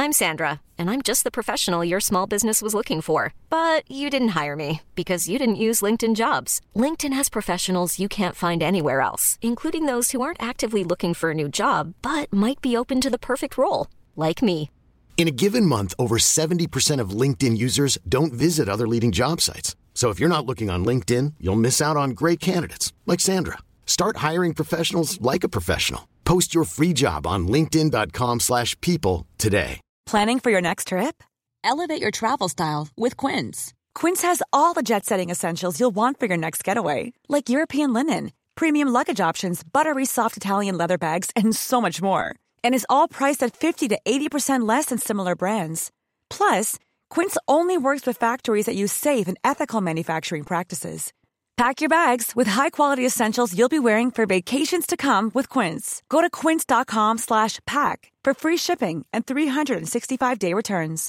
I'm Sandra, and I'm just the professional your small business was looking for. But you didn't hire me because you didn't use LinkedIn Jobs. LinkedIn has professionals you can't find anywhere else, including those who aren't actively looking for a new job, but might be open to the perfect role, like me. In a given month, over 70% of LinkedIn users don't visit other leading job sites. So if you're not looking on LinkedIn, you'll miss out on great candidates like Sandra. Start hiring professionals like a professional. Post your free job on linkedin.com/people today. Planning for your next trip? Elevate your travel style with Quince. Quince has all the jet-setting essentials you'll want for your next getaway, like European linen, premium luggage options, buttery soft Italian leather bags, and so much more. And is all priced at 50 to 80% less than similar brands. Plus, Quince only works with factories that use safe and ethical manufacturing practices. Pack your bags with high-quality essentials you'll be wearing for vacations to come with Quince. Go to quince.com/pack for free shipping and 365-day returns.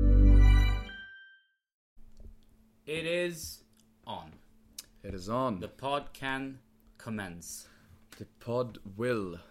It is on. It is on. The pod can commence. The pod will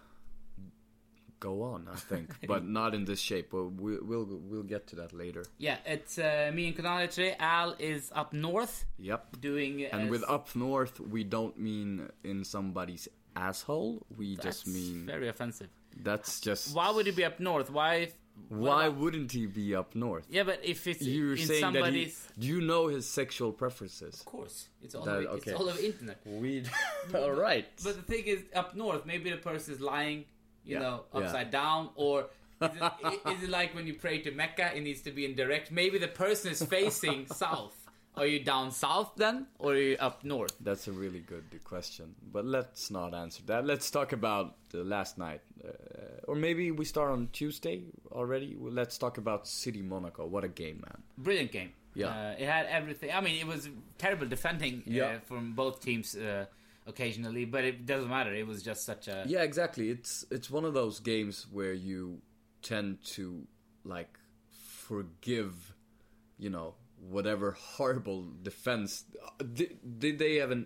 go on, I think, but not in this shape. But we'll get to that later. Yeah, it's me and Konali today. Al is up north. Yep. Doing and with up north, we don't mean in somebody's asshole. We just mean very offensive. That's just. Why would he be up north? Why wouldn't he be up north? Yeah, but if it's You're in saying somebody's... do you know his sexual preferences? Of course. It's all over internet. All right. But the thing is, up north, maybe the person is lying, upside down, or is it like when you pray to Mecca, it needs to be in direct? Maybe the person is facing south. Are you down south then, or are you up north? That's a really good question, but let's not answer that. Let's talk about last night, or maybe we start on Tuesday already. Let's talk about City Monaco. What a game, man! Brilliant game. Yeah, it had everything. I mean, it was terrible defending from both teams occasionally, but it doesn't matter. It was just such a exactly. It's one of those games where you tend to forgive, whatever horrible defense. Did they even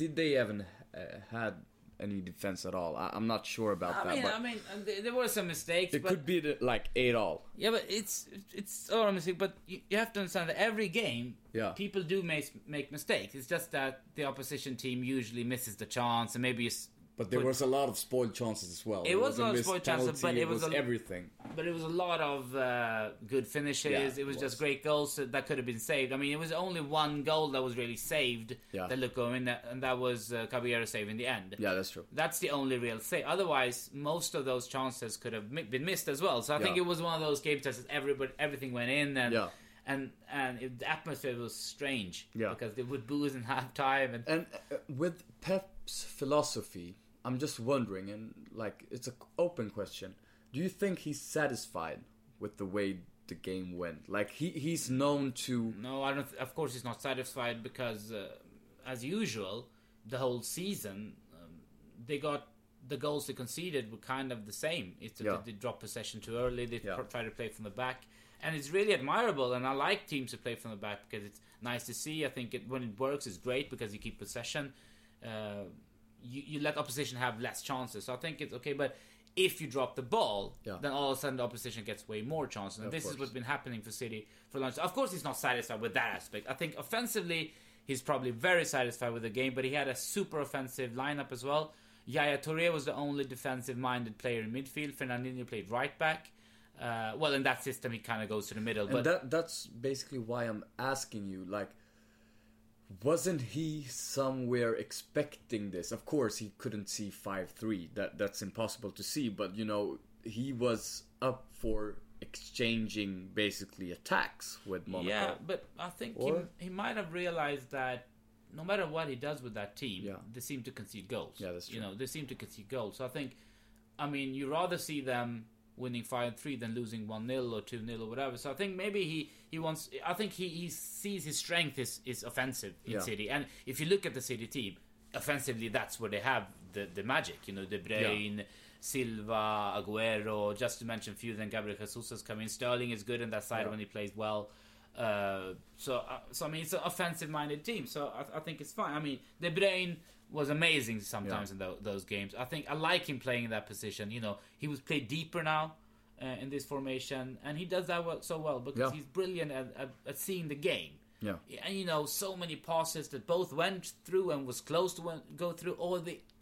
had any defense at all? I'm not sure about that. I mean, there were some mistakes. It could be 8-all. Yeah, but it's all a mistake. But you have to understand that every game, people do make mistakes. It's just that the opposition team usually misses the chance, and maybe But there was a lot of spoiled chances as well. It was a lot of spoiled chances, but it was everything. But it was a lot of good finishes. It was just great goals that could have been saved. I mean, it was only one goal that was really saved that looked going, and that was Caballero save in the end. Yeah, that's true. That's the only real save. Otherwise, most of those chances could have been missed as well. So I think it was one of those games that everything went in, and the atmosphere was strange because they would booze in halftime. And with Pep's philosophy, I'm just wondering, and it's an open question. Do you think he's satisfied with the way the game went? He's known to... No, I don't. Of course, he's not satisfied because, as usual, the whole season, they got the goals they conceded were kind of the same. They dropped possession too early. They try to play from the back, and it's really admirable. And I like teams who play from the back because it's nice to see. I think when it works, it's great because you keep possession. You let opposition have less chances. So I think it's okay, but if you drop the ball, then all of a sudden the opposition gets way more chances. And this is what's been happening for City for long. Of course, he's not satisfied with that aspect. I think offensively, he's probably very satisfied with the game, but he had a super offensive lineup as well. Yaya Touré was the only defensive-minded player in midfield. Fernandinho played right back. In that system, he kind of goes to the middle. And that's basically why I'm asking you, wasn't he somewhere expecting this? Of course, he couldn't see 5-3. That's impossible to see. But, he was up for exchanging, basically, attacks with Monaco. Yeah, but I think he might have realized that no matter what he does with that team, they seem to concede goals. Yeah, that's true. They seem to concede goals. So I think, you rather see them winning 5-3 than losing 1-0 or 2-0 or whatever. So I think maybe he wants... I think he sees his strength is offensive in City. And if you look at the City team, offensively, that's where they have the magic. De Bruyne, Silva, Aguero, just to mention a few. Then Gabriel Jesus has come in. Sterling is good on that side when he plays well. So it's an offensive-minded team. So I think it's fine. De Bruyne was amazing sometimes in those games. I like him playing in that position. He was played deeper now. in this formation, and he does that so well because he's brilliant at seeing the game. Yeah. And so many passes that both went through and was close to go through, or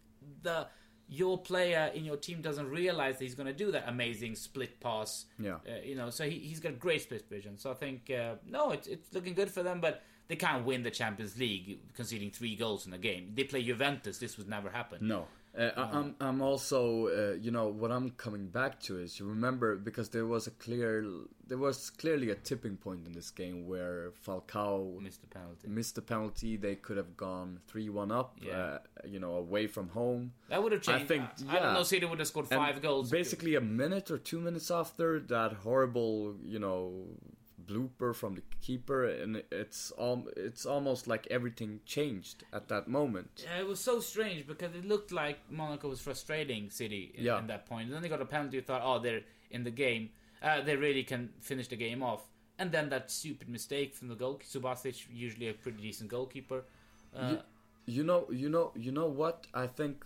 your player in your team doesn't realize that he's going to do that amazing split pass. Yeah. So he's got great split vision. So I think it's looking good for them, but they can't win the Champions League conceding 3 goals in a game. They play Juventus. This would never happen. No. I'm also, what I'm coming back to is, you remember, because there was clearly a tipping point in this game where Falcao missed the penalty. They could have gone 3-1 up, away from home. That would have changed. I don't know, City would have scored 5 goals. Basically a minute or 2 minutes after that horrible, blooper from the keeper, and it's almost like everything changed at that moment. Yeah, it was so strange because it looked like Monaco was frustrating City in that point. And then they got a penalty. You thought, they're in the game. They really can finish the game off. And then that stupid mistake from the goalkeeper. Subasic, usually a pretty decent goalkeeper. You know what? I think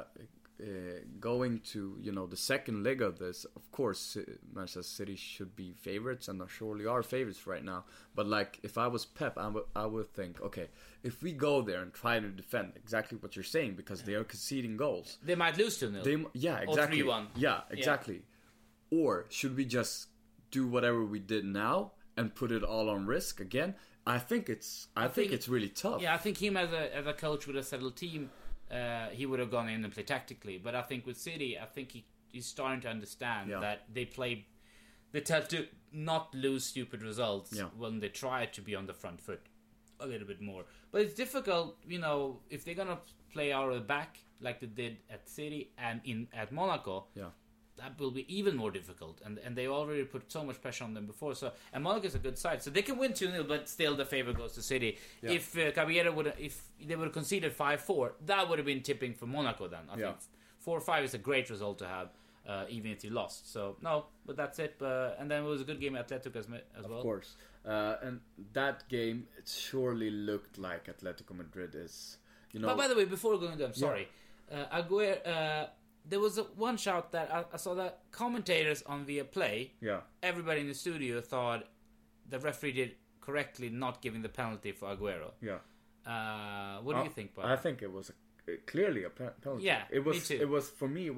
going to the second leg of this, of course, Manchester City should be favorites and surely are favorites right now. But like, if I was Pep, I would think, okay, if we go there and try to defend exactly what you're saying, because they are conceding goals, they might lose 2-0. Yeah, exactly. Or 3-1. Yeah, exactly. Yeah. Or should we just do whatever we did now and put it all on risk again? I think it's really tough. Yeah, I think him as a coach with a settled team, he would have gone in and played tactically. But I think with City, I think he's starting to understand that they tend to not lose stupid results when they try to be on the front foot a little bit more. But it's difficult, if they're going to play out of the back like they did at City and at Monaco. Yeah. That will be even more difficult, and they already put so much pressure on them before. So, and Monaco is a good side, so they can win 2-0, but still the favor goes to City. Yeah. If Caballero if they would have conceded 5-4, that would have been tipping for Monaco. Then I think 4-5 is a great result to have, even if you lost. So no, but that's it. And then it was a good game at Atletico as well. Of course, and that game, it surely looked like Atletico Madrid is. But by the way, before going to, I'm sorry, Aguero. There was one shout that I saw that commentators on Viaplay, everybody in the studio thought the referee did correctly not giving the penalty for Aguero. Yeah. What do you think, Bob? I think it was clearly a penalty. Yeah, me too. It was, for me,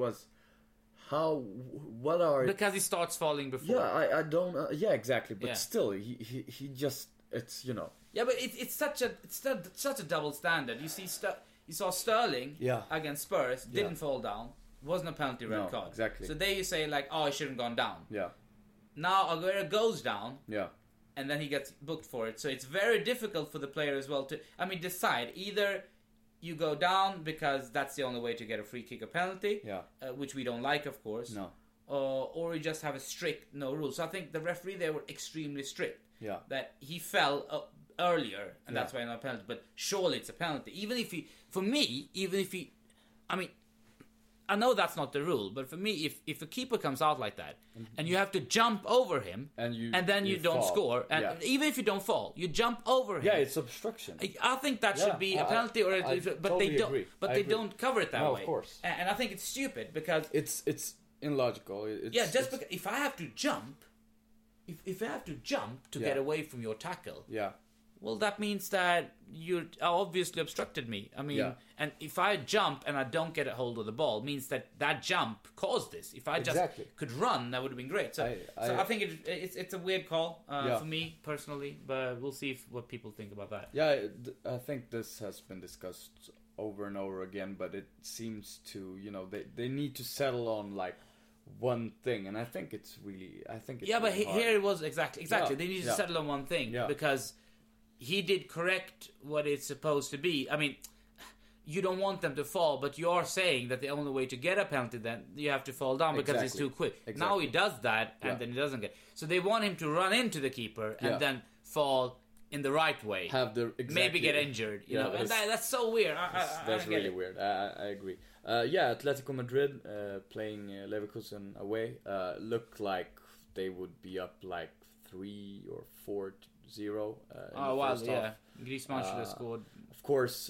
because he starts falling before. Yeah, I don't. Exactly. But still, he just, it's Yeah, but it's such a double standard. You saw Sterling against Spurs didn't fall down. Wasn't a penalty red card. Exactly. So there you say he shouldn't have gone down. Yeah. Now Aguero goes down. Yeah. And then he gets booked for it. So it's very difficult for the player as well to decide. Either you go down because that's the only way to get a free kick or penalty, which we don't like, of course. No. Or you just have a strict no rules. So I think the referee there were extremely strict. Yeah. That he fell earlier, and that's why not a penalty. But surely it's a penalty. Even if I know that's not the rule, but for me, if a keeper comes out like that, and you have to jump over him, and then you don't score, and even if you don't fall, you jump over him. Yeah, it's obstruction. I think that should be a penalty, but totally they don't. Agree. But they don't cover it that way. Of course. And I think it's stupid because it's illogical. Because if I have to jump, if I have to jump to get away from your tackle, well, that means that you obviously obstructed me. And if I jump and I don't get a hold of the ball, means that jump caused this. If I just could run, that would have been great. So I think it's a weird call for me personally, but we'll see what people think about that. Yeah, I think this has been discussed over and over again, but it seems to, they need to settle on like one thing, and I think it's but really here it was exactly. They need to settle on one thing because he did correct what it's supposed to be. You don't want them to fall, but you are saying that the only way to get a penalty, then you have to fall down because it's too quick. Exactly. Now he does that, and then he doesn't get. So they want him to run into the keeper and then fall in the right way. Maybe get injured. And that's so weird. That's really weird. I agree. Atletico Madrid playing Leverkusen away looked like they would be up like 3 or 4-0. Griezmann should have scored. Of course,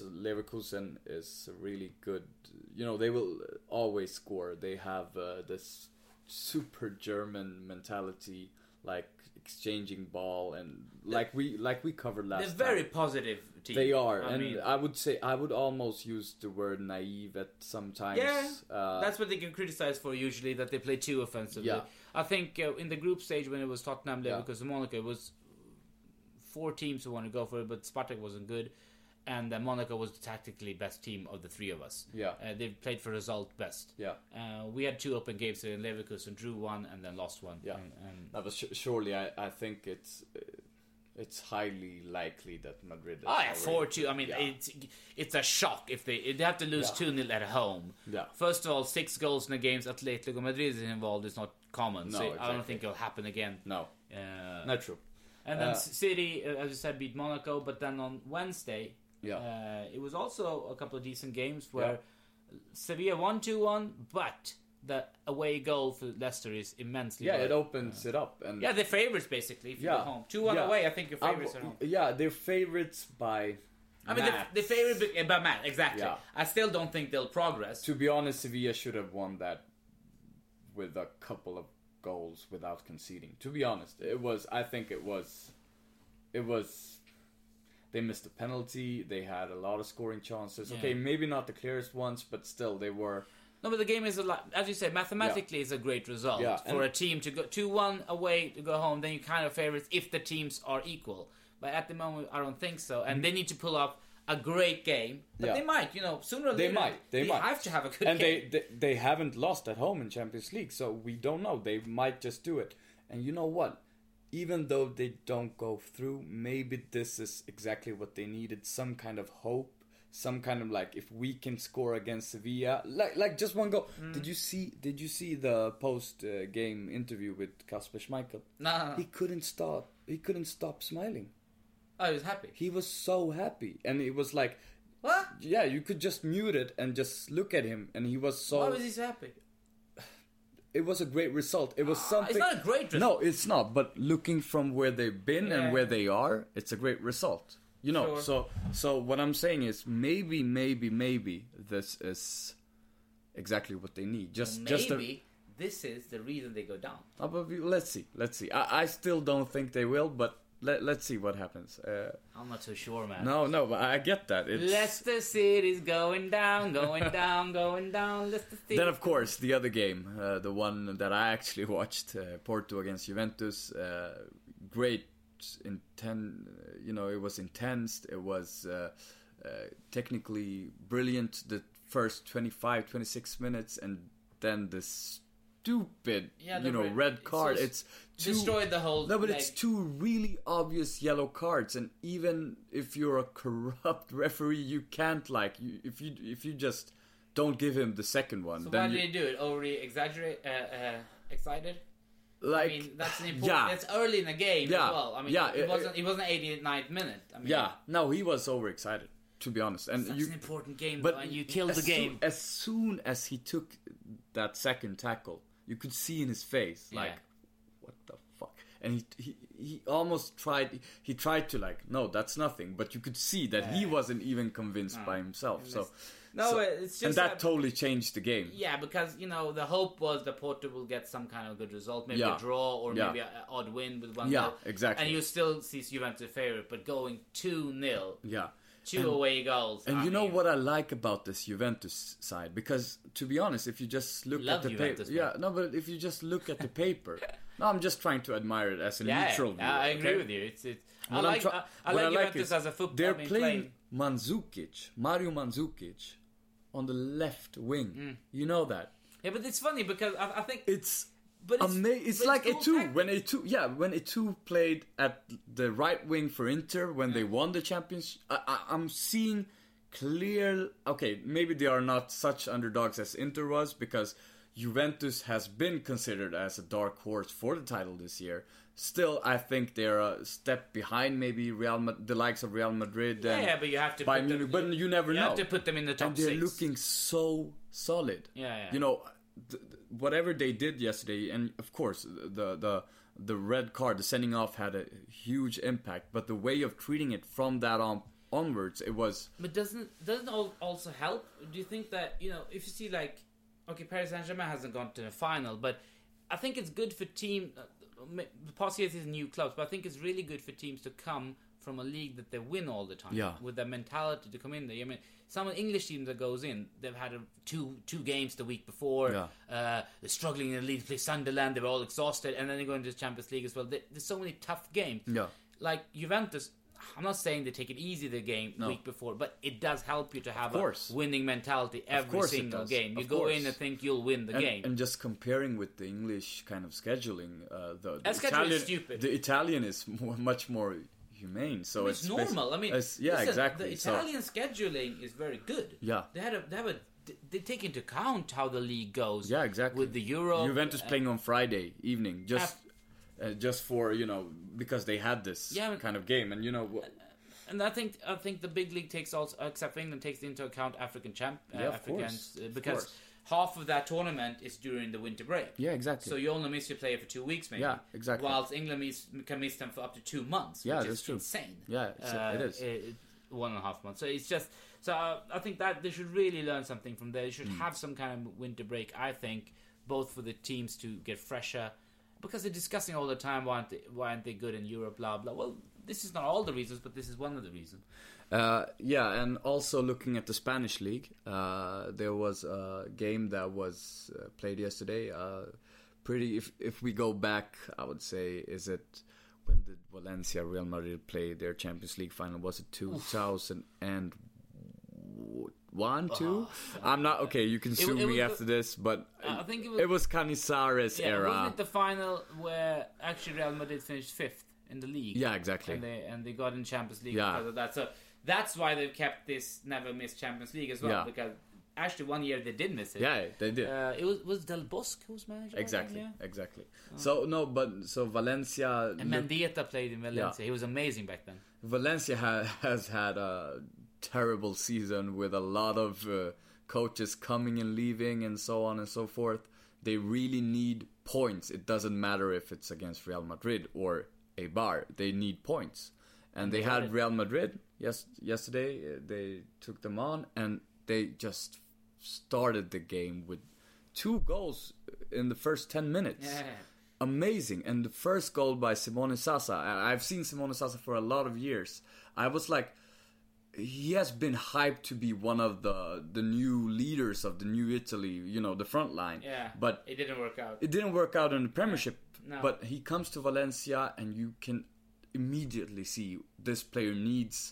Leverkusen is really good. They will always score. They have this super German mentality, like exchanging ball, and like we covered last time. They're very positive team. They are, I mean, I would say I would almost use the word naive at sometimes. Yeah, that's what they can criticize for usually, that they play too offensively. Yeah. I think in the group stage when it was Tottenham, Leverkusen, Monaco, it was 4 teams who wanted to go for it, but Spartak wasn't good, and Monaco was the tactically best team of the 3 of us. Yeah, they played for result best. Yeah, we had 2 open games in Leverkusen, drew 1 and then lost 1. Yeah, that was surely. I think it's highly likely that Madrid. 4-2. I mean, it's a shock if they have to lose 2-0 at home. Yeah. First of all, 6 goals in the games Atletico Madrid is involved. It's not common, so exactly. I don't think it'll happen again. No, not true. And then City, as you said, beat Monaco. But then on Wednesday, it was also a couple of decent games where Sevilla won 2-1, but the away goal for Leicester is immensely it opens it up. And they're favourites basically if you go home. 2-1 away, I think you're favourites at home. Yeah, they're favourites by they're favourites by Matt, exactly. Yeah. I still don't think they'll progress. To be honest, Sevilla should have won that with a couple of goals without conceding. To be honest, I think it was they missed a penalty, they had a lot of scoring chances. Okay, maybe not the clearest ones, but still they were. No, but the game is as you said, mathematically is a great result for a team to go 2-1 away to go home. Then you kind of favorites if the teams are equal. But at the moment, I don't think so. And they need to pull off a great game. But they might, sooner or later. They might have to have a good game. And they haven't lost at home in Champions League, so we don't know. They might just do it. And you know what? Even though they don't go through, maybe this is exactly what they needed. Some kind of hope. Some kind of like, if we can score against Sevilla, like just one goal. Did you see the post game interview with Kasper Schmeichel? No. He couldn't stop smiling. Oh, he was happy. He was so happy, and it was like, what? Yeah, you could just mute it and just look at him, and he was so. Why was he so happy? It was a great result. It was something. It's not a great result. No, it's not. But looking from where they've been and where they are, it's a great result. Sure. So what I'm saying is maybe this is exactly what they need. This is the reason they go down. But let's see. I still don't think they will, but let's see what happens. I'm not so sure, man. No, but I get that. Leicester City's going down, going down. Leicester City. Then, of course, the other game, the one that I actually watched, Porto against Juventus, great. It was intense. It was technically brilliant the first 26 minutes, and then the stupid red card. It's destroyed the whole. No, but it's 2 really obvious yellow cards, and even if you're a corrupt referee, you can't if you just don't give him the second one. So then why did he do it? Overly excited? Like, I mean, that's an important. It's early in the game as well. I mean, it wasn't 89th minute. I mean, no, he was overexcited, to be honest. And that's an important game, but and you killed the game. As soon as he took that second tackle, you could see in his face, what the fuck? And he almost tried. He tried to no, that's nothing. But you could see that he wasn't even convinced by himself. It's just and that totally changed the game. Yeah, because the hope was that Porto will get some kind of good result, maybe a draw or maybe an odd win with 1-0. Yeah, exactly. And you still see Juventus favorite, but going 2-0. Yeah. 2 away goals. And know what I like about this Juventus side? Because, to be honest, if you just look at the paper... Yeah, no, but if you just look at the paper... No, I'm just trying to admire it as a neutral viewer. I agree with you. I like Juventus as a football. They're playing Mario Mandzukic, on the left wing. You know that. Yeah, but it's funny because I think... It's like Eto'o. When Eto'o played at the right wing for Inter when they won the Champions, I'm seeing clear. Okay, maybe they are not such underdogs as Inter was, because Juventus has been considered as a dark horse for the title this year. Still, I think they're a step behind maybe the likes of Real Madrid. But you have to. But you never know. You have to put them in the top 6. And they're looking so solid. Yeah. Whatever they did yesterday, and of course the red card, the sending off, had a huge impact. But the way of treating it from that onwards, it was. But doesn't also help? Do you think that if you see Paris Saint-Germain hasn't gone to the final, but I think it's good for team. Possibly it's new clubs, but I think it's really good for teams to come from a league that they win all the time. Yeah. With their mentality to come in there. I mean, some English teams that goes in, they've had two games the week before. Yeah. They're struggling in the league to play Sunderland. They're all exhausted, and then they go into the Champions League as well. There's so many tough games. Yeah. Like Juventus, I'm not saying they take it easy the week before, but it does help you to have a winning mentality every single game. You go in and think you'll win the game. And just comparing with the English kind of scheduling, the Italian is stupid. The Italian is much more humane, so it's normal. I mean, exactly. The Italian scheduling is very good. Yeah, they take into account how the league goes. Yeah, exactly. With the Euro, Juventus playing on Friday evening, just for because they had this kind of game, and And I think the big league takes also, except for England, takes into account Africans because half of that tournament is during the winter break. Yeah, exactly. So you only miss your player for 2 weeks, maybe. Yeah, exactly. Whilst England can miss them for up to 2 months. Yeah, which that's is true. Insane. Yeah, it is. 1.5 months. So it's just I think that they should really learn something from there. They should have some kind of winter break. I think both for the teams to get fresher. Because they're discussing all the time why aren't they good in Europe, blah blah. Well, this is not all the reasons, but this is one of the reasons. And also looking at the Spanish league, there was a game that was played yesterday. If we go back, I would say, when did Valencia Real Madrid play their Champions League final? Was it 2001, 2? I'm not okay. You can sue me after this, but I think it was Canizares era. Wasn't it the final where actually Real Madrid finished 5th in the league? Yeah, exactly. And they got in Champions League because of that. So that's why they've kept this never miss Champions League as well. Because actually 1 year they did miss it. Yeah, they did. It was Del Bosque who's manager. Exactly. So Valencia and Mendieta played in Valencia. He was amazing back then. Valencia has had a terrible season with a lot of coaches coming and leaving and so on and so forth. They really need points. It doesn't matter if it's against Real Madrid or Eibar. They need points. And they had Real Madrid yesterday. They took them on and they just started the game with 2 goals in the first 10 minutes. Yeah. Amazing. And the first goal by Simone Sasa. I've seen Simone Sasa for a lot of years. I was like, he has been hyped to be one of the new leaders of the new Italy, the front line. Yeah, but it didn't work out. It didn't work out in the Premiership. No. But he comes to Valencia and you can immediately see this player needs,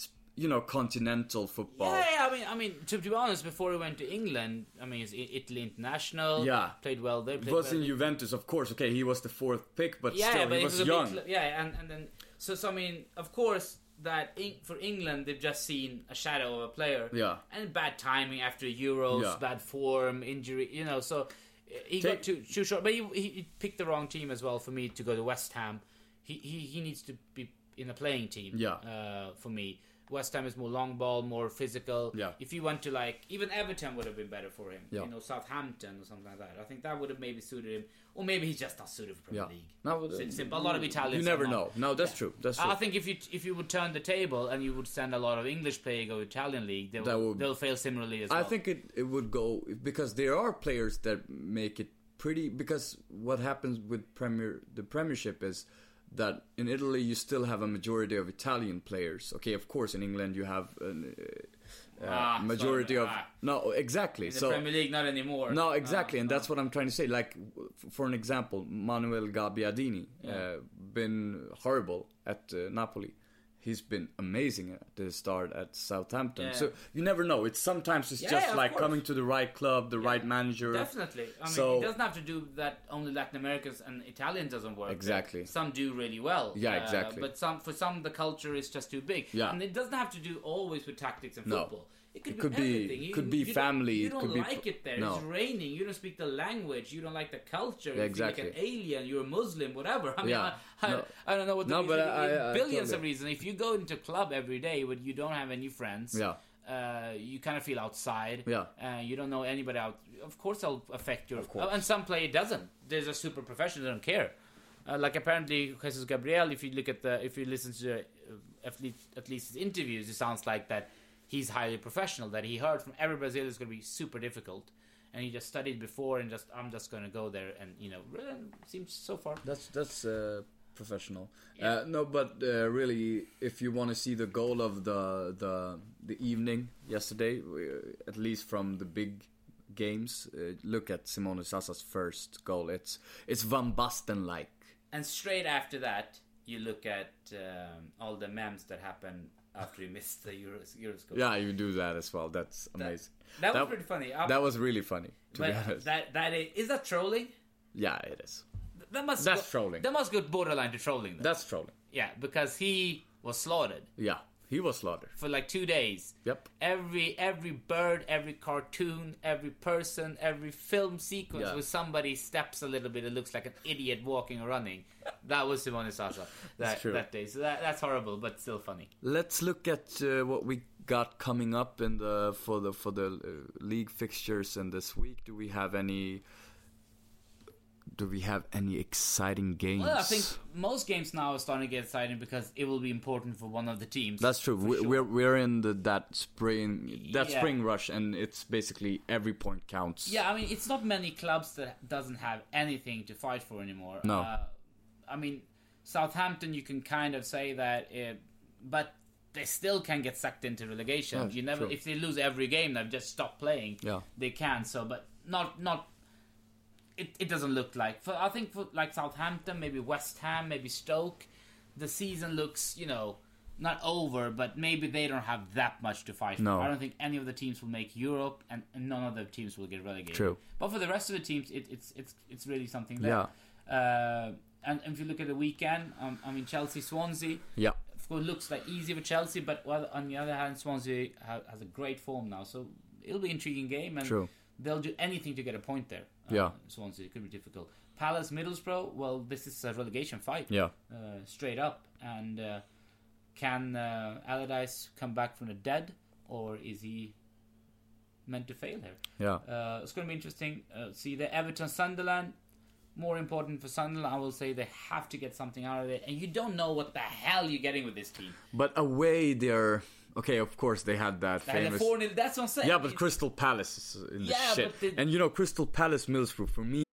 continental football. Yeah. I mean, to be honest, before he went to England, he's Italy international. Yeah, played well there. It was in Juventus, of course. Okay, he was the 4th pick, but still, he was young. And then so of course. That for England, they've just seen a shadow of a player. Yeah. And bad timing after Euros, bad form, injury, so he got too short. But he picked the wrong team as well for me to go to West Ham. He needs to be in a playing team for me. West Ham is more long ball, more physical. Yeah. If you went to even Everton would have been better for him. Yeah. Southampton or something like that. I think that would have maybe suited him. Or maybe he's just not suited for Premier League. No, simple. A lot of Italians. You never know. No, that's true. That's true. I think if you would turn the table and you would send a lot of English players go to Italian league, they'll fail similarly as well. I think it would go because there are players that make it pretty. Because what happens with the Premiership is that in Italy you still have a majority of Italian players. Okay, of course in England you have majority of no exactly. In the Premier League, not anymore. No, exactly, and that's what I'm trying to say. Like for an example, Manuel Gabbiadini, been horrible at Napoli. He's been amazing at the start at Southampton. Yeah. So you never know. It's just like coming to the right club, the right manager. Definitely. It doesn't have to do that only Latin Americans and Italians doesn't work. Exactly. Some do really well. Yeah, exactly. But for some the culture is just too big. Yeah. And it doesn't have to do always with tactics and football. It could be everything. Could be family. You don't could be like it there. No. It's raining. You don't speak the language. You don't like the culture. Yeah, you feel like an alien. You're a Muslim. Whatever. I don't know what the reason. I billions of reasons. If you go into a club every day but you don't have any friends, you kind of feel outside. Yeah. You don't know anybody out. Of course, it'll affect your. And some play it doesn't. There's a super professional that don't care. Like apparently Jesus Gabriel. If you listen to at least his interviews, it sounds like that. He's highly professional. That he heard from every Brazilian is going to be super difficult, and he just studied before and I'm just going to go there, and seems so far. That's professional. Yeah. No, but really, if you want to see the goal of the evening yesterday, at least from the big games, look at Simone Sassa's first goal. It's Van Basten-like. And straight after that, you look at all the memes that happened after he missed the Euros goal. Yeah, you do that as well. That's amazing. That was pretty funny. That was really funny, to be honest. Is that trolling? Yeah, it is. That's trolling. That must go borderline to trolling, though. That's trolling. Yeah, because he was slaughtered. Yeah, he was slaughtered. For like 2 days. Yep. Every bird, every cartoon, every person, every film sequence where somebody steps a little bit, it looks like an idiot walking or running. That was Simone Sasa that day. So that's horrible, but still funny. Let's look at what we got coming up for the league fixtures in this week. Do we have any exciting games? Well, I think most games now are starting to get exciting because it will be important for one of the teams. That's true. We're in that spring rush, and it's basically every point counts. Yeah, I mean, it's not many clubs that doesn't have anything to fight for anymore. No. I mean, Southampton, you can kind of say that, but they still can get sucked into relegation. True. If they lose every game, they've just stopped playing. Yeah. They can. So, but not. It doesn't look like. I think for like Southampton, maybe West Ham, maybe Stoke, the season looks, not over, but maybe they don't have that much to fight for. No. I don't think any of the teams will make Europe, and none of the teams will get relegated. True. But for the rest of the teams, it's really something there. Yeah. And if you look at the weekend, Chelsea-Swansea. Yeah. Of course, looks like easy for Chelsea, but on the other hand, Swansea has a great form now, so it'll be an intriguing game, and True. They'll do anything to get a point there. Swansea, it could be difficult. Palace, Middlesbrough, well, this is a relegation fight. Yeah. Straight up. And can Allardyce come back from the dead, or is he meant to fail here? Yeah. It's going to be interesting. See the Everton-Sunderland. More important for Sunderland, I will say they have to get something out of it. And you don't know what the hell you're getting with this team. But away, they're... Okay, of course, they had that famous... 4-0, that's what I'm saying. Yeah, but Crystal Palace is in the shit. And Crystal Palace, Middlesbrough, for me...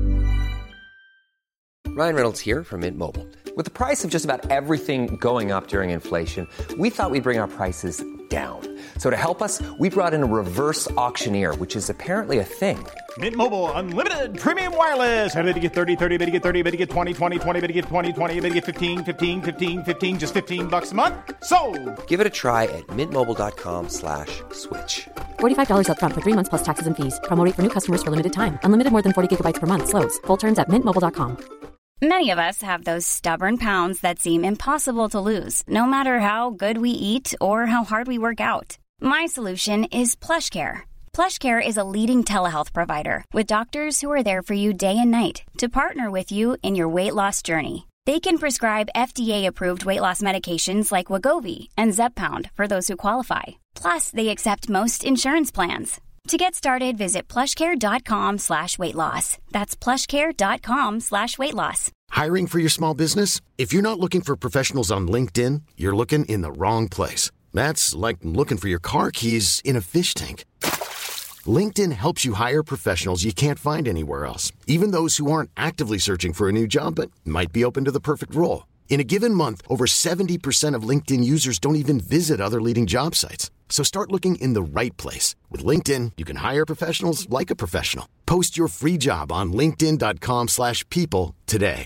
Ryan Reynolds here from Mint Mobile. With the price of just about everything going up during inflation, we thought we'd bring our prices down. So to help us, we brought in a reverse auctioneer, which is apparently a thing. Mint Mobile Unlimited Premium Wireless. How to get 30, 30, bit to get 30, bit to get 20, 20, 20, bit to get 20, 20, bit to get 15, 15, 15, 15, just $15 a month? Sold! Give it a try at mintmobile.com/switch. $45 up front for 3 months plus taxes and fees. Promo rate for new customers for limited time. Unlimited more than 40 gigabytes per month. Slows full terms at mintmobile.com. Many of us have those stubborn pounds that seem impossible to lose, no matter how good we eat or how hard we work out. My solution is PlushCare. PlushCare is a leading telehealth provider with doctors who are there for you day and night to partner with you in your weight loss journey. They can prescribe FDA-approved weight loss medications like Wegovy and Zepbound for those who qualify. Plus, they accept most insurance plans. To get started, visit plushcare.com/weightloss. That's plushcare.com/weightloss. Hiring for your small business? If you're not looking for professionals on LinkedIn, you're looking in the wrong place. That's like looking for your car keys in a fish tank. LinkedIn helps you hire professionals you can't find anywhere else, even those who aren't actively searching for a new job but might be open to the perfect role. In a given month, over 70% of LinkedIn users don't even visit other leading job sites. So start looking in the right place. With LinkedIn, you can hire professionals like a professional. Post your free job on linkedin.com/people today.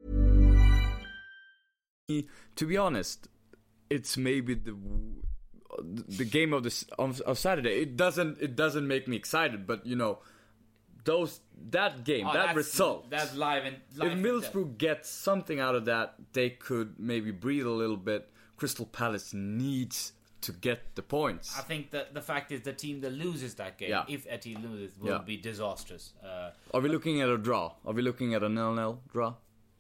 To be honest, it's maybe the game of Saturday. It doesn't make me excited, but that game, that result. That's live. If Middlesbrough gets something out of that, they could maybe breathe a little bit. Crystal Palace needs to get the points. I think that the fact is the team that loses that game, if a team loses, will be disastrous. Are we looking at a draw? Are we looking at a 0-0 draw?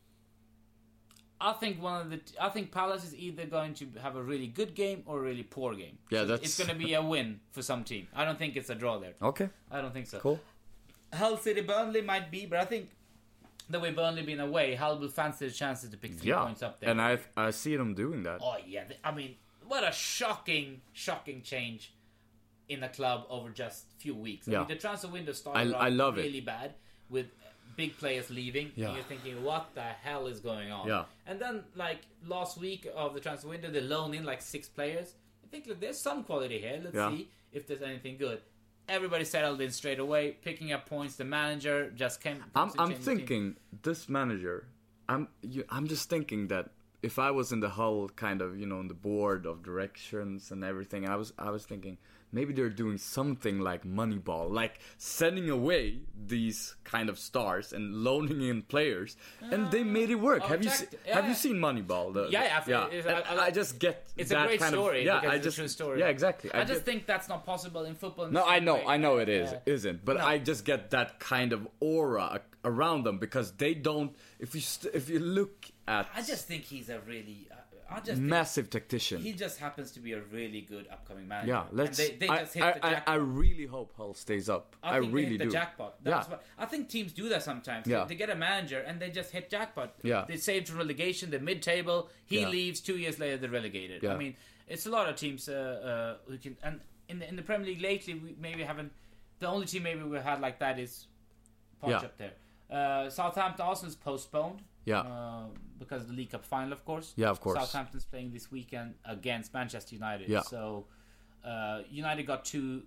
I think Palace is either going to have a really good game or a really poor game. Yeah, it's going to be a win for some team. I don't think it's a draw there. Okay. I don't think so. Cool. Hull City Burnley might be, but I think the way Burnley been away, Hull will fancy the chances to pick 3 points up there. And I see them doing that. Oh yeah, I mean, what a shocking change in a club over just a few weeks. I Yeah. mean, the transfer window started I love really it. bad with big players leaving. Yeah. And you're thinking, what the hell is going on? Yeah. And then, like, last week of the transfer window, they loan in like 6 players. I think, look, there's some quality here. Let's see if there's anything good. Everybody settled in straight away, picking up points. The manager just came. I'm thinking this manager. I'm just thinking that if I was in the Hull kind of, on the board of directions and everything, I was thinking maybe they're doing something like Moneyball, like sending away these kind of stars and loaning in players, and they made it work. Have you seen Moneyball? I just get it's that a great kind story. Of, It's a true story. Yeah, exactly. I just think that's not possible in football. No, I know it isn't. But I just get that kind of aura around them because they don't. If you look at, I just think he's a really massive tactician. He just happens to be a really good upcoming manager. Yeah, let's. And they just hit the jackpot. I really hope Hull stays up. I think really they hit do. the jackpot. That's what, I think teams do that sometimes. Yeah. They get a manager and they just hit jackpot. Yeah. They saved from relegation. They're mid-table. He leaves. 2 years later, they're relegated. Yeah. I mean, it's a lot of teams who can. And in the Premier League lately, we maybe haven't. The only team maybe we had like that is Punch up there. Southampton Arsenal's postponed. Yeah. Because of the League Cup final, of course. Yeah, of course. Southampton's playing this weekend against Manchester United. Yeah. So, United got two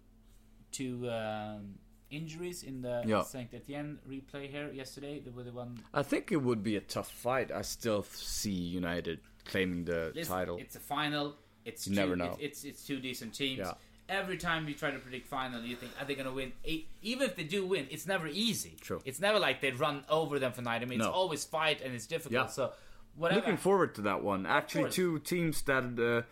injuries in the Saint Etienne replay here yesterday. They were the one. I think it would be a tough fight. I still see United claiming the title. It's a final. You never know. It's 2 decent teams. Yeah. Every time you try to predict final, you think, are they going to win? Even if they do win, it's never easy. True. It's never like they run over them for 90 minutes. It's always fight and it's difficult. Yeah. So, whatever. Looking forward to that one. Actually, two teams that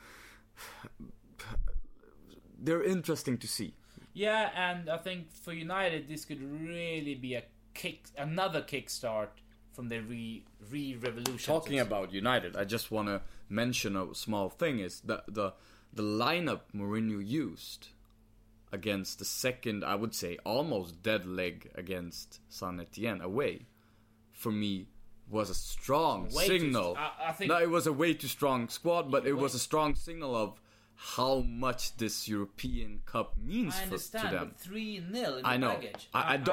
they're interesting to see. Yeah, and I think for United, this could really be another kickstart from the re-revolution. Talking about United, I just want to mention a small thing: is the lineup Mourinho used against the second, I would say, almost dead leg against Saint Etienne away, for me, was a strong signal. I think it was a way too strong squad, but it was a strong signal of how much this European Cup means to them. I understand, but 3-0 in I know. baggage.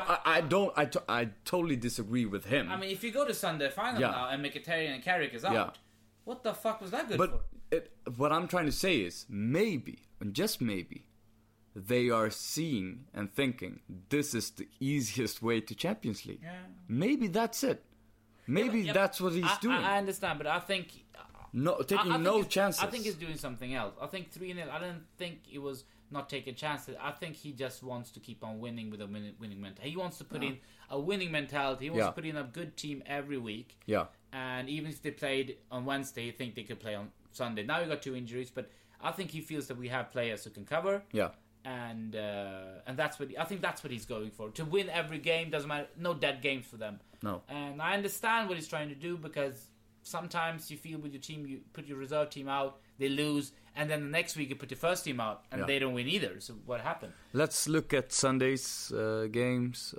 I totally disagree with him. I mean, if you go to Sunday final now and Mkhitaryan and Carrick is out, what the fuck was that good for? What I'm trying to say is, maybe, and just maybe, they are seeing and thinking this is the easiest way to Champions League. Yeah. Maybe that's it. Maybe that's what he's doing. I understand, but I think taking no chances. I think he's doing something else. I think 3-0. I don't think it was not taking chances. I think he just wants to keep on winning with a winning mentality. He wants to put in a winning mentality. He wants to put in a good team every week. Yeah. And even if they played on Wednesday, you think they could play on Sunday. Now we got 2 injuries, but I think he feels that we have players who can cover. Yeah. And that's what I think. That's what he's going for. To win every game, doesn't matter. No dead games for them. No. And I understand what he's trying to do, because sometimes you feel with your team, you put your reserve team out, they lose, and then the next week you put your first team out, and they don't win either. So what happened? Let's look at Sunday's games.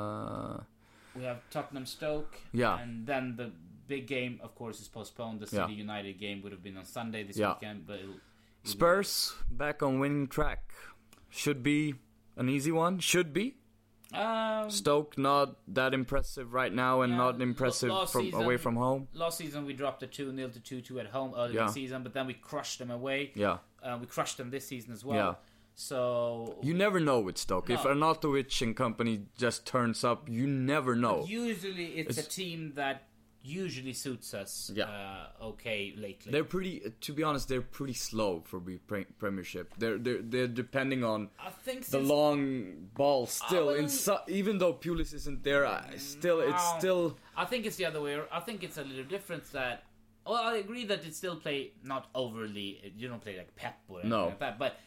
We have Tottenham Stoke. Yeah. And then the big game, of course, is postponed. The City United game would have been on Sunday this weekend, but Spurs back on winning track. Should be an easy one. Should be. Stoke not that impressive right now, and not impressive away from home. Last season we dropped a 2-0 to 2-2 at home early in the season, but then we crushed them away. Yeah. We crushed them this season as well. Yeah. So you never know with Stoke. No. If Arnautovic and company just turns up, you never know. But usually it's a team that usually suits us okay lately. They're pretty, to be honest, they're pretty slow for the Premiership. They're depending on the long ball still. Even though Pulis isn't there, it's still. I think it's the other way. I think it's a little different that. Well, I agree that it still play not overly. You don't play like Pep or anything like that, but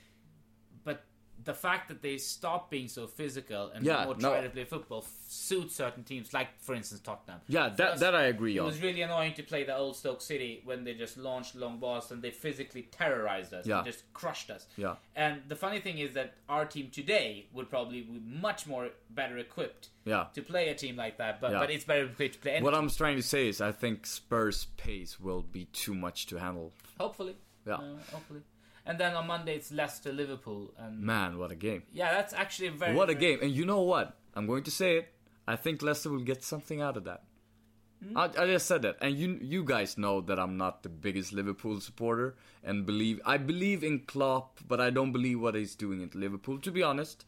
the fact that they stop being so physical and more try to play football suits certain teams, like for instance Tottenham. Yeah, that I agree on. It was really annoying to play the old Stoke City when they just launched long balls and they physically terrorized us and just crushed us. Yeah. And the funny thing is that our team today would probably be much more better equipped to play a team like that, but it's better equipped to play any What team. I'm trying to say is I think Spurs' pace will be too much to handle. Hopefully. Yeah. Hopefully. And then on Monday it's Leicester-Liverpool. And Man, what a game. yeah, that's actually What a game. And you know what? I'm going to say it. I think Leicester will get something out of that. I just said that. And you guys know that I'm not the biggest Liverpool supporter. And I believe in Klopp, but I don't believe what he's doing at Liverpool, to be honest.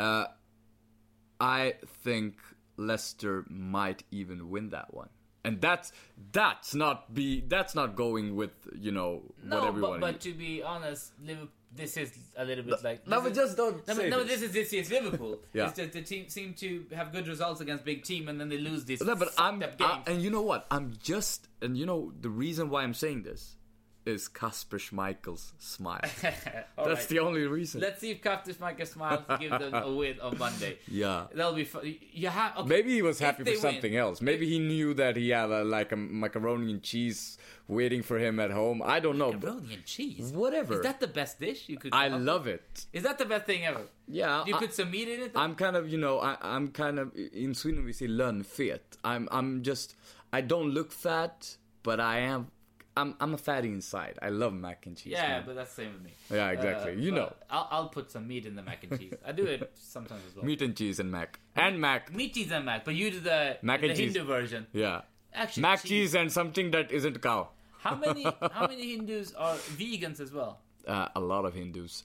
I think Leicester might even win that one. And that's not going with, what everyone... but to be honest, this is a little bit like... No, but just don't say this is this year's Liverpool. Yeah. It's just the team seem to have good results against big team, and then they lose these but fucked-up games. and you know what? The reason why I'm saying this is Kasper Schmeichel's smile. That's the only reason. Let's see if Kasper Schmeichel smiles to give them a win on Monday. Yeah. That'll be fun. Maybe he was happy for something else. Maybe he knew that he had a macaroni and cheese waiting for him at home. I don't know. Macaroni and cheese? Whatever. Is that the best dish you could I love it. Is that the best thing ever? Yeah. Do you put some meat in it? I'm kind of, I'm kind of, in Sweden we say lönfet. I don't look fat, but I'm a fatty inside. I love mac and cheese. Yeah, man. but that's the same with me. Yeah, exactly. I'll put some meat in the mac and cheese. I do it sometimes as well. Meat and cheese and mac. And mac. Meat, cheese, and mac. But you do the Hindu version. Yeah. Actually, mac, cheese, and something that isn't cow. How many Hindus are vegans as well? A lot of Hindus.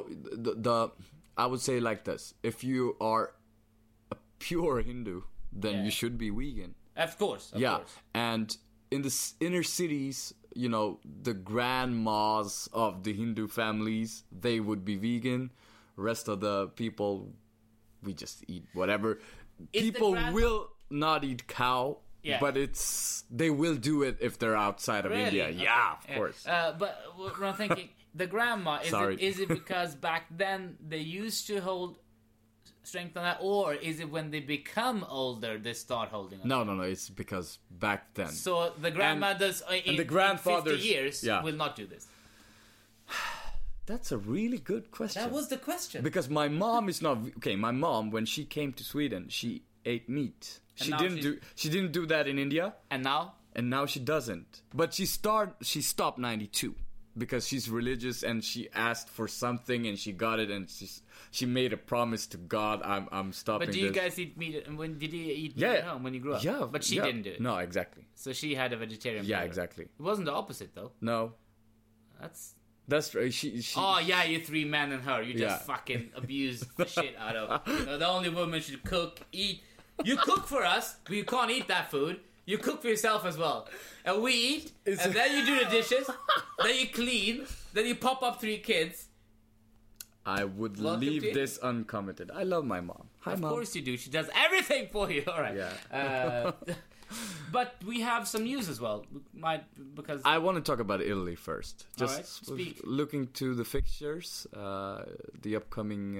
I would say like this. If you are a pure Hindu, then you should be vegan. Of course. And in the inner cities, the grandmas of the Hindu families, they would be vegan. Rest of the people, we just eat whatever. People will not eat cow, but they will do it if they're outside of India. Okay. Yeah, of course. But what I'm thinking, the grandma, is it because back then they used to hold strength on that, or is it when they become older they start holding on? No, it's because back then. So the grandmothers in the grandfathers 50 years will not do this. That's a really good question. That was the question. Because my mom is not okay. My mom, when she came to Sweden, she ate meat. She didn't do that in India. And now she doesn't. But she stopped 92 because she's religious and she asked for something and she got it and she made a promise to God. I'm stopping. But do you guys eat meat? And when did you eat meat at home when you grew up? Yeah, but she didn't do it. No, exactly. So she had a vegetarian. Yeah, brother. exactly. It wasn't the opposite though. No. That's right. She you three men and her. You just fucking abuse the shit out of. The only woman should cook, eat. You cook for us, but you can't eat that food. You cook for yourself as well. And we eat, and then you do the dishes, then you clean, then you pop up 3 kids. I would leave this uncommented. I love my mom. Hi, Mom. Of course you do. She does everything for you. All right. Yeah. But we have some news as well. Because I want to talk about Italy first. Just looking to the fixtures, the upcoming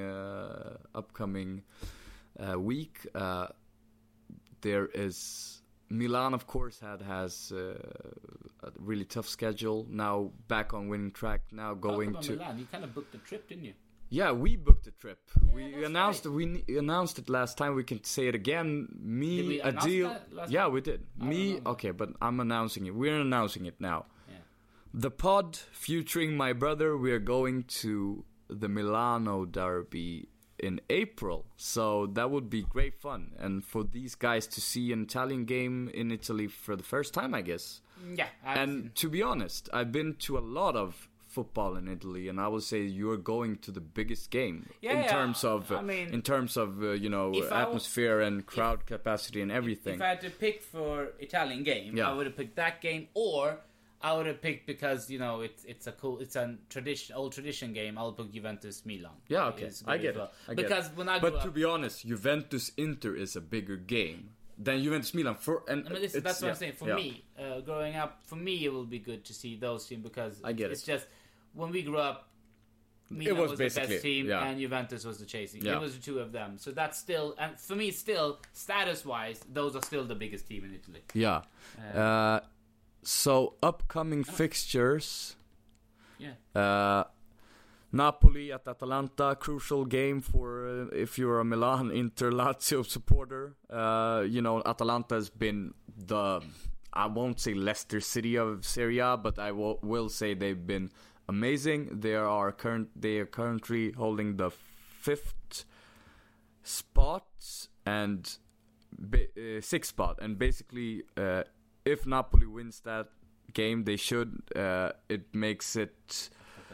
week. There is Milan, of course, has a really tough schedule. Now back on winning track. Now going to Milan. You kind of booked a trip, didn't you? Yeah, we booked a trip. Yeah, we announced it last time. We can say it again. Did we announce that last time? We did. Okay, but I'm announcing it. We're announcing it now. Yeah. The pod featuring my brother. We are going to the Milano Derby in April, so that would be great fun, and for these guys to see an Italian game in Italy for the first time, I guess. Yeah. And to be honest, I've been to a lot of football in Italy, and I would say you're going to the biggest game in terms of atmosphere and crowd capacity and everything. If I had to pick for Italian game, I would have picked that game, or I would have picked, because it's a old tradition game. I'll pick Juventus Milan. Yeah, okay, I get it. But to be honest, Juventus Inter is a bigger game than Juventus Milan. That's what I'm saying. For me, growing up, it will be good to see those teams, because it's just when we grew up, Milan was the best team and Juventus was the chasing. It was the two of them. So that's still, and for me, still status-wise, those are still the biggest team in Italy. Yeah. So upcoming fixtures. Yeah. Napoli at Atalanta, crucial game for if you're a Milan Inter Lazio supporter. Atalanta has been I won't say Leicester City of Serie A, but I will say they've been amazing. They are currently holding the 5th spot and 6th spot, and basically if Napoli wins that game, they should. It makes it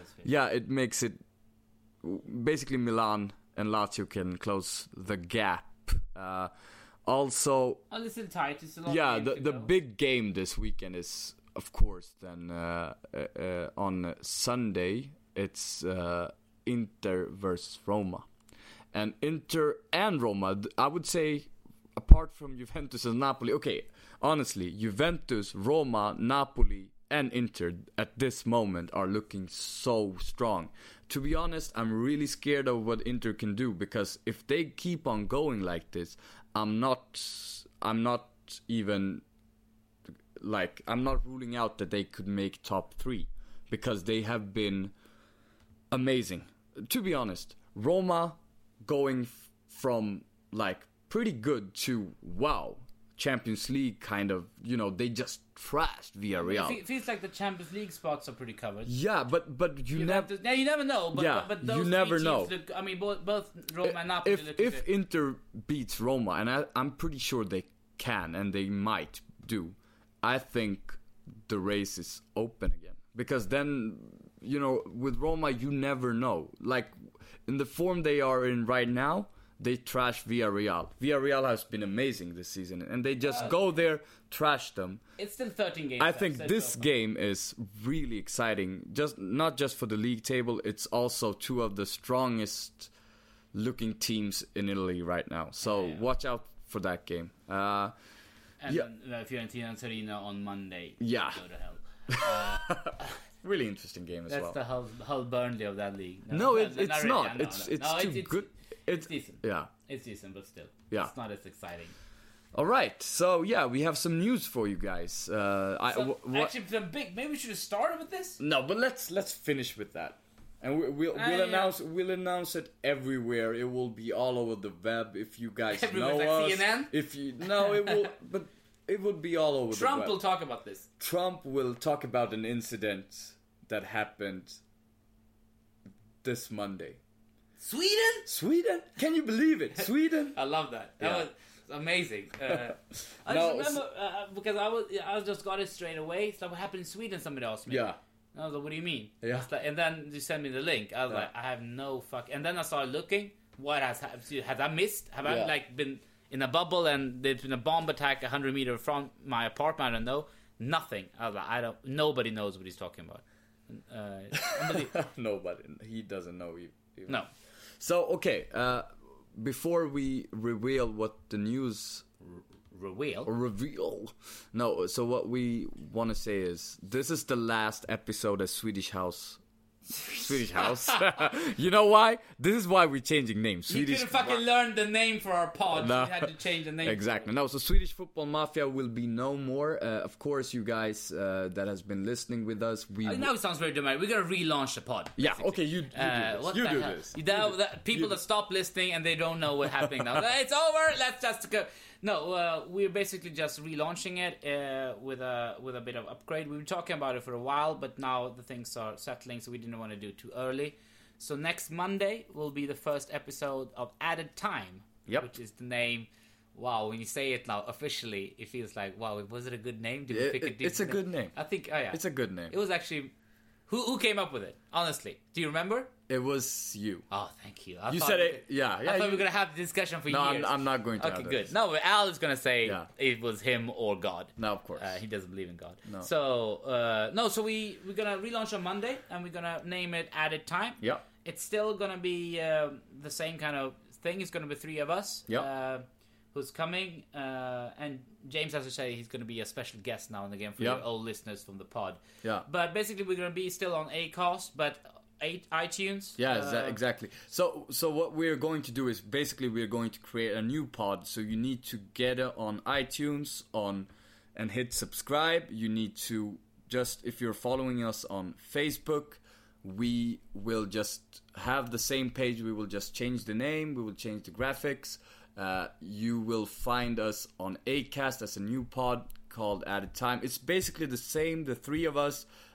basically Milan and Lazio can close the gap. Also, a little tight. It's a lot. The big game this weekend is, of course, then on Sunday it's Inter versus Roma, and Inter and Roma, I would say, apart from Juventus and Napoli. Okay, honestly, Juventus, Roma, Napoli, and Inter at this moment are looking so strong. To be honest, I'm really scared of what Inter can do, because if they keep on going like this, I'm not ruling out that they could make top 3, because they have been amazing. To be honest, Roma going from like pretty good to wow, Champions League kind of, they just trashed Villarreal. It feels like the Champions League spots are pretty covered. Yeah, but you never know. But those you never know. Look, I mean, both Roma and Napoli. If Inter beats Roma, and I'm pretty sure they can, and they might do, I think the race is open again. Because then, with Roma, you never know. Like, in the form they are in right now, they trash Villarreal. Villarreal has been amazing this season, and they just go there, trash them. It's still 13 games. I think this game is really exciting. Not just for the league table, it's also 2 of the strongest looking teams in Italy right now. So watch out for that game. And Fiorentina and Torino on Monday. Yeah. Go to hell. Really interesting game as well. That's the Hull Burnley of that league. It's not. It's too good. It's decent. Yeah. It's decent, but still. Yeah. It's not as exciting. All right. So, we have some news for you guys. Actually, maybe we should have started with this? No, but let's finish with that. And we'll announce it everywhere. It will be all over the web if you guys know like us. CNN? It will, but it would be all over the web. Trump will talk about this. Trump will talk about an incident that happened this Monday. Sweden? Can you believe it? Sweden? I love that. That was amazing. I just remember because I just got it straight away. So what happened in Sweden? Somebody asked me. Yeah. And I was like, "What do you mean?" Yeah. And then you sent me the link. I was like, "I have no fuck." And then I started looking. What has happened? Have I missed? Have I been in a bubble and there's been a bomb attack 100 meters from my apartment? I don't know. Nothing. I was like, nobody knows what he's talking about. Nobody. He doesn't know even. No. So, okay, before we reveal what the news... Reveal? No, so what we want to say is, this is the last episode of Swedish House. You know why? This is why we're changing names. You couldn't fucking learn the name for our pod. No. So we had to change the name. Exactly. No, so Swedish Football Mafia will be no more. Of course, you guys that has been listening with us, now it sounds very dramatic. We're gonna relaunch the pod. Yeah. Okay. You do this. People that stop listening and they don't know what's happening now. It's over. Let's just go. No, we're basically just relaunching it with a bit of upgrade. We've been talking about it for a while, but now the things are settling, so we didn't want to do it too early. So next Monday will be the first episode of Added Time, which is the name. Wow, when you say it now officially, it feels like, wow, was it a good name? Did we pick a It's a good name. I think, it's a good name. It was actually... Who came up with it? Honestly, do you remember? It was you. Oh, thank you. You said it. Yeah. I thought we were gonna have the discussion for years. No, I'm not going to. Okay, good. No, Al is gonna say it was him or God. No, of course. He doesn't believe in God. No. So so we're gonna relaunch on Monday, and we're gonna name it Added Time. Yeah. It's still gonna be the same kind of thing. It's gonna be 3 of us. Yeah. Who's coming? And James has to say he's going to be a special guest now and again for your old listeners from the pod. Yeah. But basically, we're going to be still on Acast, but iTunes. Yeah, exactly. So what we're going to do is basically we're going to create a new pod. So you need to get it on iTunes and hit subscribe. You need to if you're following us on Facebook, we will just have the same page. We will just change the name. We will change the graphics. You will find us on Acast as a new pod called Added Time. It's basically the same, the 3 of us,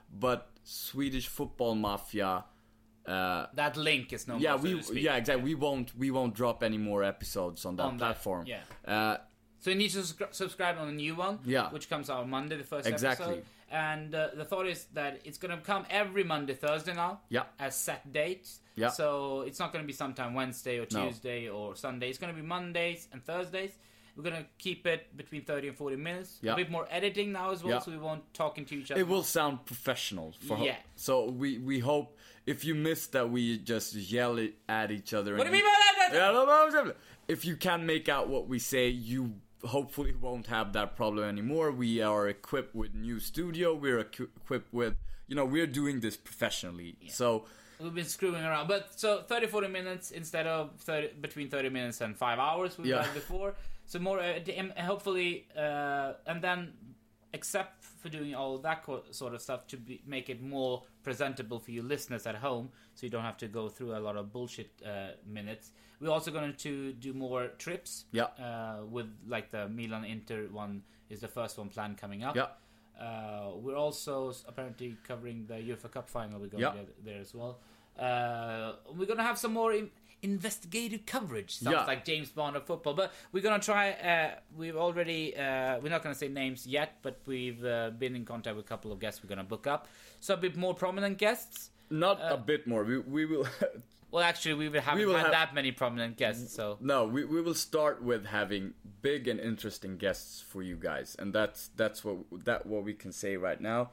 but Swedish Football Mafia. That link is no. Exactly. We won't drop any more episodes on that platform. So you need to subscribe on a new one, which comes out on Monday, the first episode. And the thought is that it's going to come every Monday, Thursday now, as set dates. Yeah. So it's not going to be sometime Wednesday or Tuesday or Sunday. It's going to be Mondays and Thursdays. We're going to keep it between 30 and 40 minutes. A bit more editing now as well, so we won't talk into each other. It will sound professional. So we hope, if you missed that we just yell it at each other. What do you mean by that? If you can make out what we say, you hopefully won't have that problem anymore. We are equipped with new studio. We're equipped with, we're doing this professionally. So we've been screwing around. But so 30-40 minutes instead of between 30 minutes and 5 hours we've had before. So more, hopefully, and then, except for doing all that sort of stuff, to make it more presentable for you listeners at home, so you don't have to go through a lot of bullshit minutes. We're also going to do more trips. With like the Milan Inter one is the first one planned coming up. We're also apparently covering the UEFA Cup final. We're going there as well. We're going to have some more investigative coverage. Sounds like James Bond of football, but we're gonna try. We've already. We're not gonna say names yet, but we've been in contact with a couple of guests we're gonna book up. So a bit more prominent guests. Not a bit more. We will. Well, actually, we haven't had that many prominent guests. So no, we will start with having big and interesting guests for you guys, and that's what we can say right now.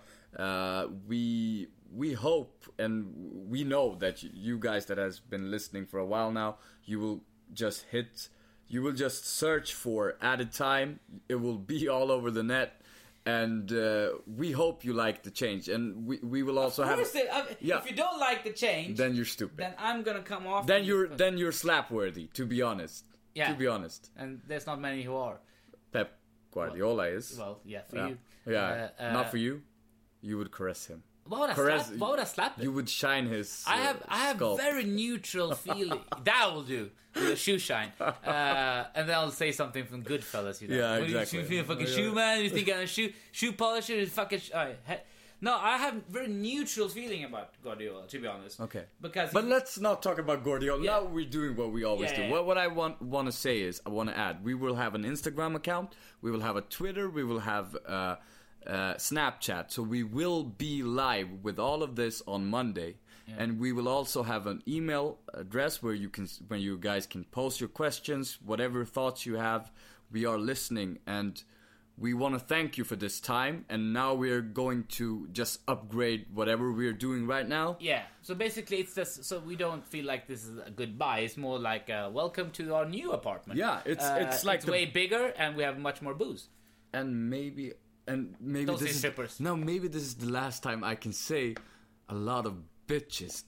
We hope and we know that you guys that has been listening for a while now, you will just search for Added Time. It will be all over the net, and we hope you like the change. And we will also have. If you don't like the change, then you're stupid. Then I'm gonna come off. Then you're slap worthy. To be honest. Yeah. To be honest. And there's not many who are. Pep Guardiola is. Well, for you. Yeah. Not for you. You would caress him. Why would I slap him? You would shine his I have very neutral feeling. That will do. With a shoe shine. And then I'll say something from Goodfellas, Yeah, exactly. You feel a fucking shoe man? You think I'm a shoe polisher? Is fucking... No, I have very neutral feeling about Guardiola, to be honest. Okay. But let's not talk about Guardiola. Now we're doing what we always do. What I want to say is, I want to add, we will have an Instagram account, we will have a Twitter, we will have... Snapchat, so we will be live with all of this on Monday, and we will also have an email address where you guys can post your questions, whatever thoughts you have. We are listening, and we want to thank you for this time. And now we're going to just upgrade whatever we're doing right now. So basically it's just so we don't feel like this is a goodbye. It's more like a welcome to our new apartment. It's like it's way bigger, and we have much more booze. And maybe don't say strippers. Maybe this is the last time I can say a lot of bitches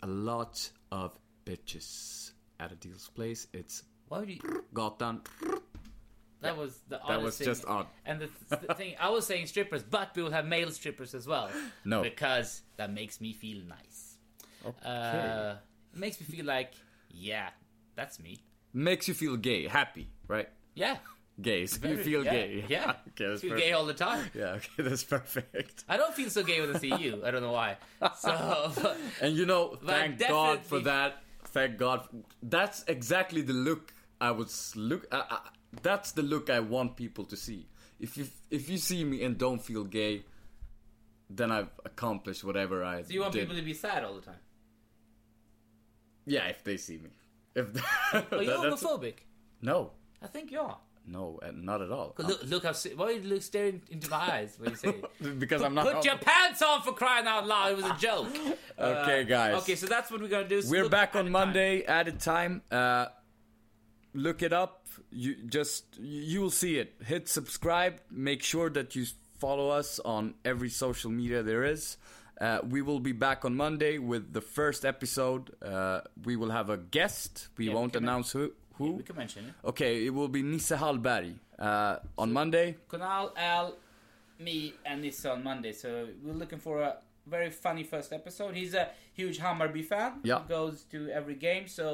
at Adil's place. It's Gatan. That was the oddest That was thing. just odd. And the thing, I was saying strippers, but we will have male strippers as well. No, because that makes me feel nice. Okay. It makes me feel like, that's me. Makes you feel gay, happy, right? Yeah. Gay, so you feel gay. Yeah. Okay, that's feel gay all the time. Yeah, okay, that's perfect. I don't feel so gay when I see you. I don't know why. So, and thank God for that. Thank God. That's exactly the look I was that's the look I want people to see. If you see me and don't feel gay, then I've accomplished whatever I did. So you want people to be sad all the time? Yeah, if they see me. Are you homophobic? No. I think you are. No, not at all. Look how... Why are you staring into my eyes when you say it? Because I'm not... Put your pants on, for crying out loud. It was a joke. Okay, guys. Okay, so that's what we're going to do. So we're back on Monday, Added Time. Look it up. You will see it. Hit subscribe. Make sure that you follow us on every social media there is. We will be back on Monday with the first episode. We will have a guest. We won't announce who. Yeah, we can mention it. Okay, it will be Nisse Hallberg on Monday. Kunal, Al, me, and Nisse on Monday. So we're looking for a very funny first episode. He's a huge Hammarby fan. Yeah. He goes to every game. So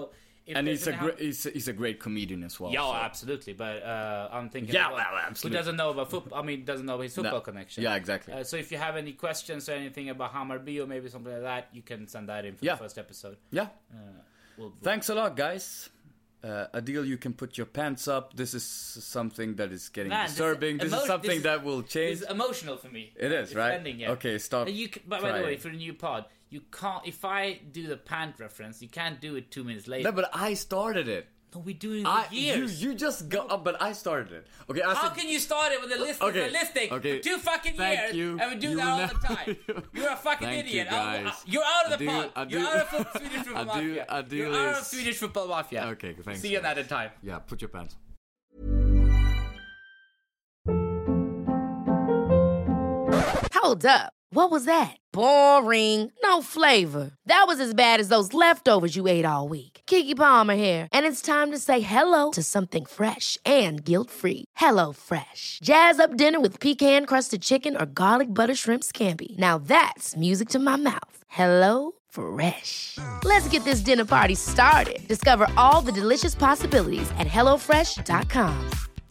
and he's a great comedian as well. Yeah, so. Absolutely. But I'm thinking, absolutely. Who doesn't know about football? I mean, doesn't know his football connection. Yeah, exactly. So if you have any questions or anything about Hammarby or maybe something like that, you can send that in for the first episode. Yeah. Thanks a lot, guys. Adil, you can put your pants up. This is something that is getting disturbing. This is something that will change. It's emotional for me. It is, right? Okay, stop. By the way, for a new pod, you can't. If I do the pant reference, you can't do it 2 minutes later. No, but I started it. No, we're doing it for years. You just got up, but I started it. Okay. How can you start it with a listing for 2 fucking years and we do that all the time? You're a fucking idiot. You're out of the pod. You're out of Swedish Football Mafia. You're out of Swedish Football Mafia. Okay, thanks. See you another time. Yeah, put your pants. Hold up. What was that? Boring. No flavor. That was as bad as those leftovers you ate all week. Keke Palmer here, and it's time to say hello to something fresh and guilt-free. Hello Fresh. Jazz up dinner with pecan-crusted chicken or garlic butter shrimp scampi. Now that's music to my mouth. Hello Fresh. Let's get this dinner party started. Discover all the delicious possibilities at HelloFresh.com.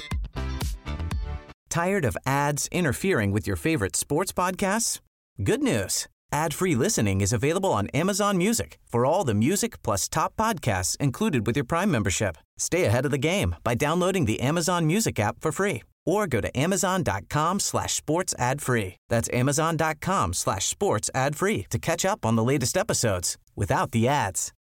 Tired of ads interfering with your favorite sports podcasts? Good news. Ad-free listening is available on Amazon Music for all the music plus top podcasts included with your Prime membership. Stay ahead of the game by downloading the Amazon Music app for free or go to amazon.com/sports ad free. That's amazon.com/sports ad free to catch up on the latest episodes without the ads.